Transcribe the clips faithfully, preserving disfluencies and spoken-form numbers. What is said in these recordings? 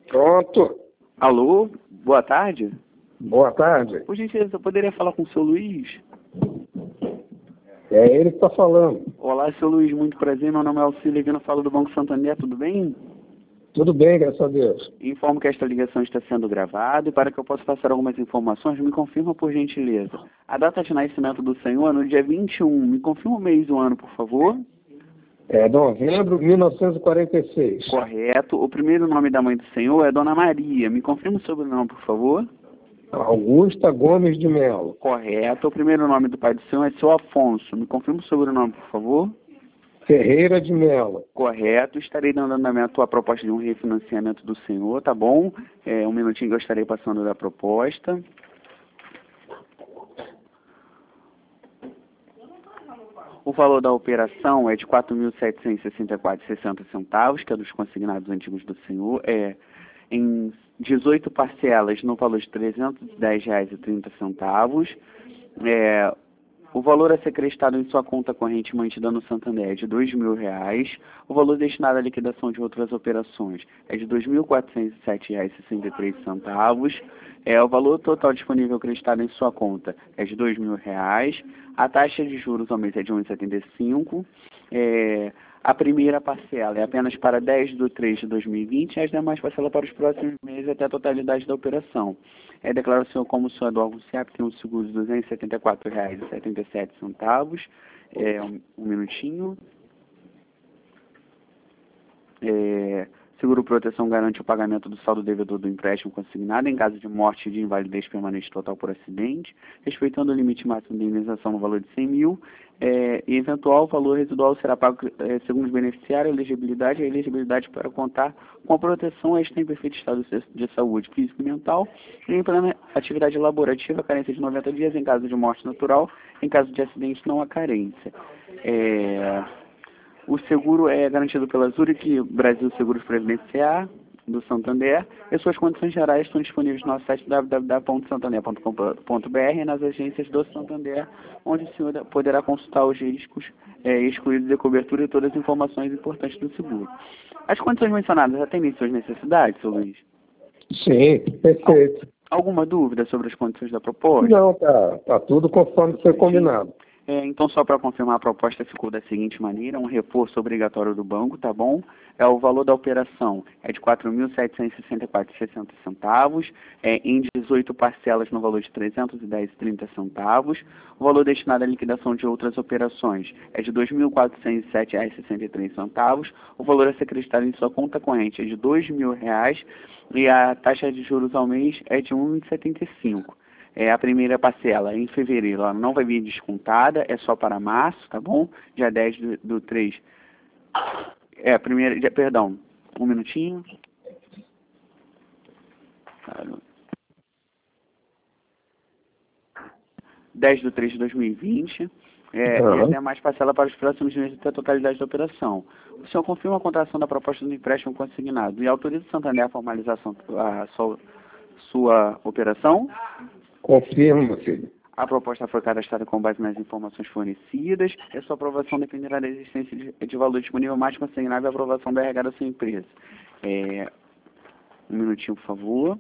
Pronto. Alô, boa tarde. Boa tarde. Por gentileza, eu poderia falar com o seu Luiz? É ele que está falando. Olá, seu Luiz, muito prazer. Meu nome é Alcílio, aqui no Falo do Banco Santander, tudo bem? Tudo bem, graças a Deus. Informo que esta ligação está sendo gravada e para que eu possa passar algumas informações, me confirma por gentileza. A data de nascimento do senhor é no dia vinte e um. Me confirma o mês e o ano, por favor? É novembro de mil novecentos e quarenta e seis. Correto. O primeiro nome da mãe do senhor é Dona Maria. Me confirma o sobrenome, por favor? Augusta Gomes de Melo. Correto. O primeiro nome do pai do senhor é seu Afonso. Me confirma o sobrenome, por favor? Ferreira de Melo. Correto. Estarei dando andamento à proposta de um refinanciamento do senhor, tá bom? É, um minutinho que eu estarei passando da proposta. O valor da operação é de quatro mil setecentos e sessenta e quatro reais e sessenta centavos, que é dos consignados antigos do senhor, é em dezoito parcelas no valor de trezentos e dez reais e trinta centavos. É, o valor a ser acreditado em sua conta corrente mantida no Santander é de dois mil reais. O valor destinado à liquidação de outras operações é de dois mil quatrocentos e sete reais e sessenta e três centavos. É, o valor total disponível acreditado em sua conta é de dois mil reais. A taxa de juros ao mês é de um vírgula setenta e cinco. É, a primeira parcela é apenas para dez de três de dois mil e vinte e as demais parcelas para os próximos meses até a totalidade da operação. É, declaro o senhor como o senhor do Alvo SEAP tem um seguro de duzentos e setenta e quatro reais e setenta e sete centavos. É, um, um minutinho. É, seguro proteção garante o pagamento do saldo devedor do empréstimo consignado em caso de morte e de invalidez permanente total por acidente, respeitando o limite máximo de indenização no valor de cem mil, é, e eventual valor residual será pago é, segundo os beneficiários, elegibilidade e elegibilidade para contar com a proteção a estar em perfeito estado de saúde física e mental, e em plena atividade laborativa, carência de noventa dias em caso de morte natural, em caso de acidente não há carência. É... O seguro é garantido pela Zurich Brasil Seguros Previdenciar, do Santander, e suas condições gerais estão disponíveis no nosso site w w w ponto santander ponto com ponto b r e nas agências do Santander, onde o senhor poderá consultar os riscos é, excluídos de cobertura e todas as informações importantes do seguro. As condições mencionadas atendem suas necessidades, seu Luiz? Sim, perfeito. Alguma dúvida sobre as condições da proposta? Não, tá, tá tudo conforme foi combinado. É, então, só para confirmar, a proposta ficou da seguinte maneira: um reforço obrigatório do banco, tá bom? É, o valor da operação é de quatro mil setecentos e sessenta e quatro reais e sessenta centavos, é, em dezoito parcelas no valor de trezentos e dez reais e trinta centavos. O valor destinado à liquidação de outras operações é de dois mil quatrocentos e sete reais e sessenta e três centavos. O valor a ser acreditado em sua conta corrente é de dois mil reais e a taxa de juros ao mês é de um vírgula setenta e cinco. É, a primeira parcela em fevereiro, ela não vai vir descontada, é só para março, tá bom? Dia dez do, do três. É, a primeira, dia, perdão, um minutinho. Claro. dez do três de dois mil e vinte. É, uhum. E as demais parcela para os próximos meses até a totalidade da operação. O senhor confirma a contratação da proposta do empréstimo consignado e autoriza o Santander a formalização da sua, sua operação? Confirmo, meu filho. A proposta foi cadastrada com base nas informações fornecidas e a sua aprovação dependerá da existência de, de valor disponível mais consignável e a aprovação da R H da sua empresa. É, um minutinho, por favor.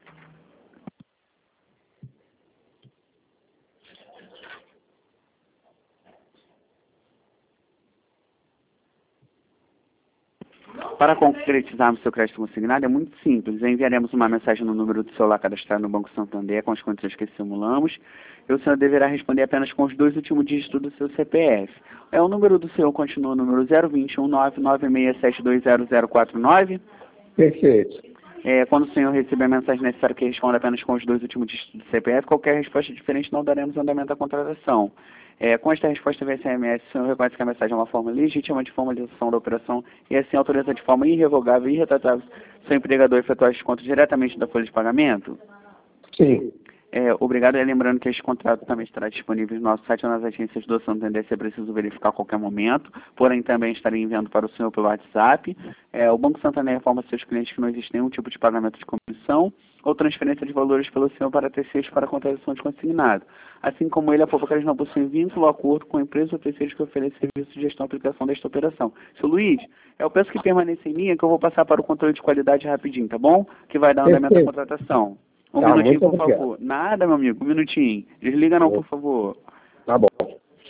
Para concretizarmos seu crédito consignado é muito simples. Enviaremos uma mensagem no número do celular cadastrado no Banco Santander com as condições que simulamos e o senhor deverá responder apenas com os dois últimos dígitos do seu C P F. É, o número do senhor continua o número zero dois um nove nove seis sete dois zero zero quatro nove? Perfeito. É, quando o senhor receber a mensagem necessária que responda apenas com os dois últimos dígitos do C P F, qualquer resposta diferente não daremos andamento à contratação. É, com esta resposta via S M S, o senhor reconhece que a mensagem é uma forma legítima de formalização da operação e assim autoriza de forma irrevogável e irretratável seu empregador a efetuar desconto diretamente da folha de pagamento? Sim. É, obrigado. E lembrando que este contrato também estará disponível no nosso site ou nas agências do Santander, se é preciso verificar a qualquer momento, porém também estarei enviando para o senhor pelo WhatsApp. É, o Banco Santander informa seus clientes que não existe nenhum tipo de pagamento de comissão ou transferência de valores pelo senhor para terceiros para contratação de consignado. Assim como ele, a Poupacares não possui vínculo ou acordo com a empresa ou terceiros que oferecem serviço de gestão e aplicação desta operação. Seu Luiz, eu peço que permaneça em linha, que eu vou passar para o controle de qualidade rapidinho, tá bom? Que vai dar andamento à Perfeito. contratação. Um Tá, minutinho, muito por obrigado. favor. Nada, meu amigo, um minutinho. Desliga não, por favor. Tá bom.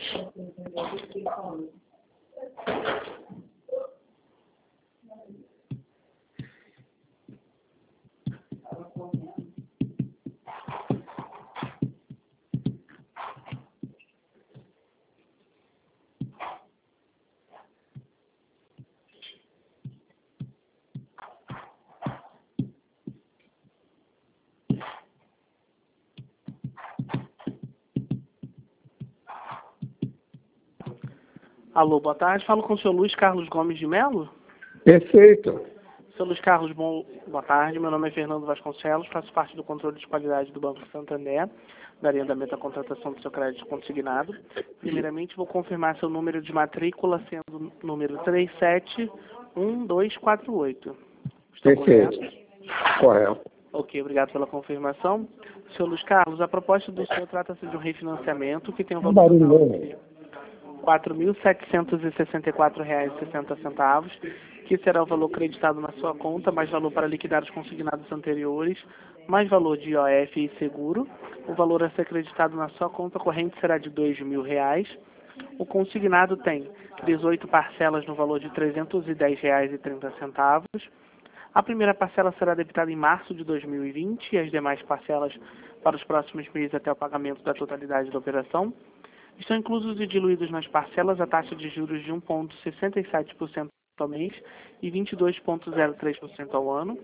Alô, boa tarde. Falo com o senhor Luiz Carlos Gomes de Melo. Perfeito. Senhor Luiz Carlos, bom, boa tarde. Meu nome é Fernando Vasconcelos, faço parte do controle de qualidade do Banco Santander, daria andamento à contratação do seu crédito consignado. Primeiramente, vou confirmar seu número de matrícula, sendo número três sete um dois quatro oito. Estou Perfeito. correto? Correto. Ok, obrigado pela confirmação. Senhor Luiz Carlos, a proposta do senhor trata-se de um refinanciamento que tem um Um valor barulho total novo. de quatro mil setecentos e sessenta e quatro reais e sessenta centavos, que será o valor creditado na sua conta, mais valor para liquidar os consignados anteriores, mais valor de I O F e seguro. O valor a ser creditado na sua conta corrente será de dois mil reais. O consignado tem dezoito parcelas no valor de trezentos e dez reais e trinta centavos. A primeira parcela será debitada em março de dois mil e vinte e as demais parcelas para os próximos meses até o pagamento da totalidade da operação. Estão inclusos e diluídos nas parcelas a taxa de juros de um vírgula sessenta e sete por cento ao mês e vinte e dois vírgula zero três por cento ao ano.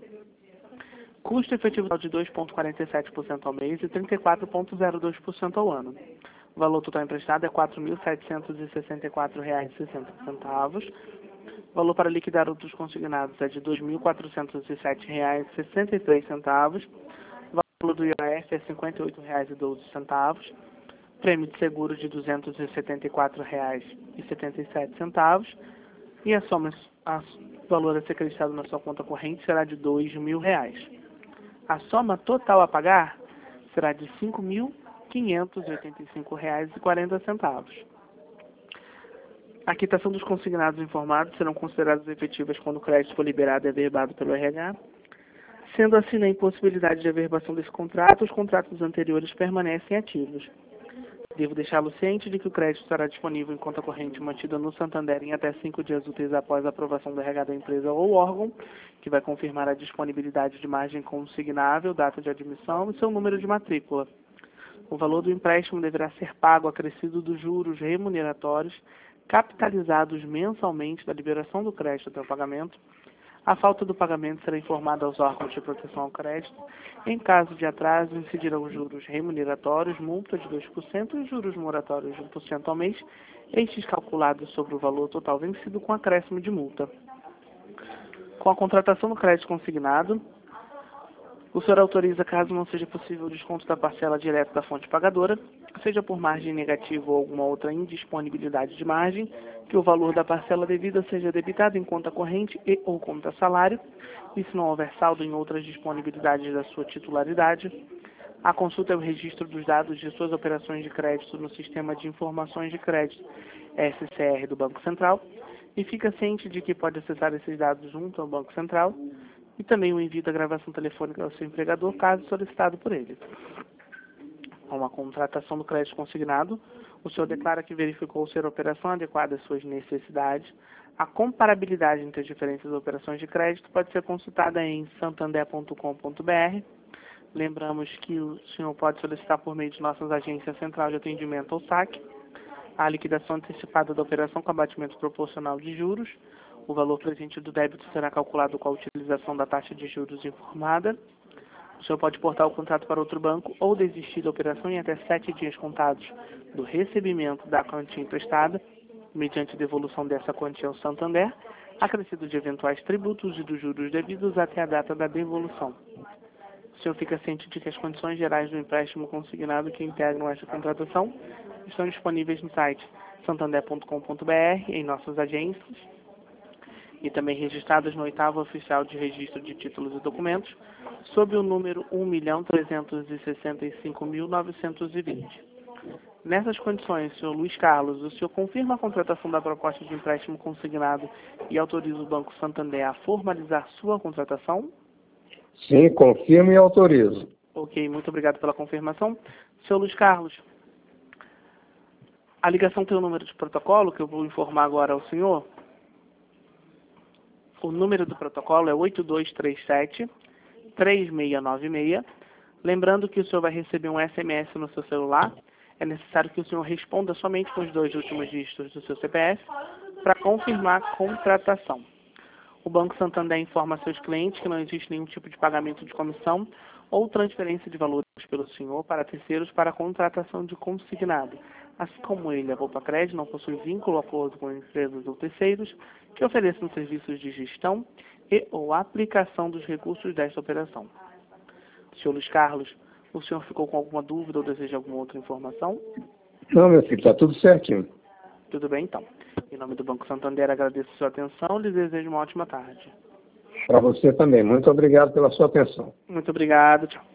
Custo efetivo de dois vírgula quarenta e sete por cento ao mês e trinta e quatro vírgula zero dois por cento ao ano. O valor total emprestado é quatro mil setecentos e sessenta e quatro reais e sessenta centavos. O valor para liquidar outros consignados é de dois mil quatrocentos e sete reais e sessenta e três centavos. O valor do I O F é cinquenta e oito reais e doze centavos. Prêmio de seguro de duzentos e setenta e quatro reais e setenta e sete centavos. E a soma, o valor a ser acreditado na sua conta corrente será de dois mil reais. A soma total a pagar será de cinco mil quinhentos e oitenta e cinco reais e quarenta centavos. A quitação dos consignados informados serão consideradas efetivas quando o crédito for liberado e averbado pelo R H. Sendo assim, na impossibilidade de averbação desse contrato, os contratos anteriores permanecem ativos. Devo deixá-lo ciente de que o crédito estará disponível em conta corrente mantida no Santander em até cinco dias úteis após a aprovação do R H da empresa ou órgão, que vai confirmar a disponibilidade de margem consignável, data de admissão e seu número de matrícula. O valor do empréstimo deverá ser pago acrescido dos juros remuneratórios capitalizados mensalmente da liberação do crédito até o pagamento. A falta do pagamento será informada aos órgãos de proteção ao crédito. Em caso de atraso, incidirão juros remuneratórios, multa de dois por cento e juros moratórios de um por cento ao mês, estes calculados sobre o valor total vencido com acréscimo de multa. Com a contratação do crédito consignado, o senhor autoriza, caso não seja possível o desconto da parcela direto da fonte pagadora, seja por margem negativa ou alguma outra indisponibilidade de margem, que o valor da parcela devida seja debitado em conta corrente e ou conta salário, e se não houver saldo em outras disponibilidades da sua titularidade. A consulta é o registro dos dados de suas operações de crédito no Sistema de Informações de Crédito, S C R, do Banco Central, e fica ciente de que pode acessar esses dados junto ao Banco Central, e também o envio da gravação telefônica ao seu empregador, caso solicitado por ele. Com a contratação do crédito consignado, o senhor declara que verificou ser a operação adequada às suas necessidades. A comparabilidade entre as diferentes operações de crédito pode ser consultada em santander ponto com ponto br. Lembramos que o senhor pode solicitar por meio de nossas agências Central de Atendimento ou S A C a liquidação antecipada da operação com abatimento proporcional de juros. O valor presente do débito será calculado com a utilização da taxa de juros informada. O senhor pode portar o contrato para outro banco ou desistir da operação em até sete dias contados do recebimento da quantia emprestada, mediante devolução dessa quantia ao Santander, acrescido de eventuais tributos e dos juros devidos até a data da devolução. O senhor fica ciente de que as condições gerais do empréstimo consignado que integram esta contratação estão disponíveis no site santander ponto com ponto br, em nossas agências, e também registradas no oitavo Oficial de Registro de Títulos e Documentos, sob o número um milhão trezentos e sessenta e cinco mil novecentos e vinte. Nessas condições, senhor Luiz Carlos, o senhor confirma a contratação da proposta de empréstimo consignado e autoriza o Banco Santander a formalizar sua contratação? Sim, confirmo e autorizo. Ok, muito obrigado pela confirmação. senhor Luiz Carlos, a ligação tem o número de protocolo, que eu vou informar agora ao senhor. O número do protocolo é oito dois três sete, três seis nove seis. Lembrando que o senhor vai receber um S M S no seu celular. É necessário que o senhor responda somente com os dois últimos dígitos do seu C P F para confirmar a contratação. O Banco Santander informa a seus clientes que não existe nenhum tipo de pagamento de comissão ou transferência de valores pelo senhor para terceiros para a contratação de consignado. Assim como ele, a Volpa Crédito não possui vínculo ou acordo com empresas ou terceiros que ofereçam serviços de gestão e ou aplicação dos recursos desta operação. senhor Luiz Carlos, o senhor ficou com alguma dúvida ou deseja alguma outra informação? Não, meu filho, está tudo certinho. Tudo bem, então. Em nome do Banco Santander, agradeço a sua atenção e lhe desejo uma ótima tarde. Para você também. Muito obrigado pela sua atenção. Muito obrigado. Tchau.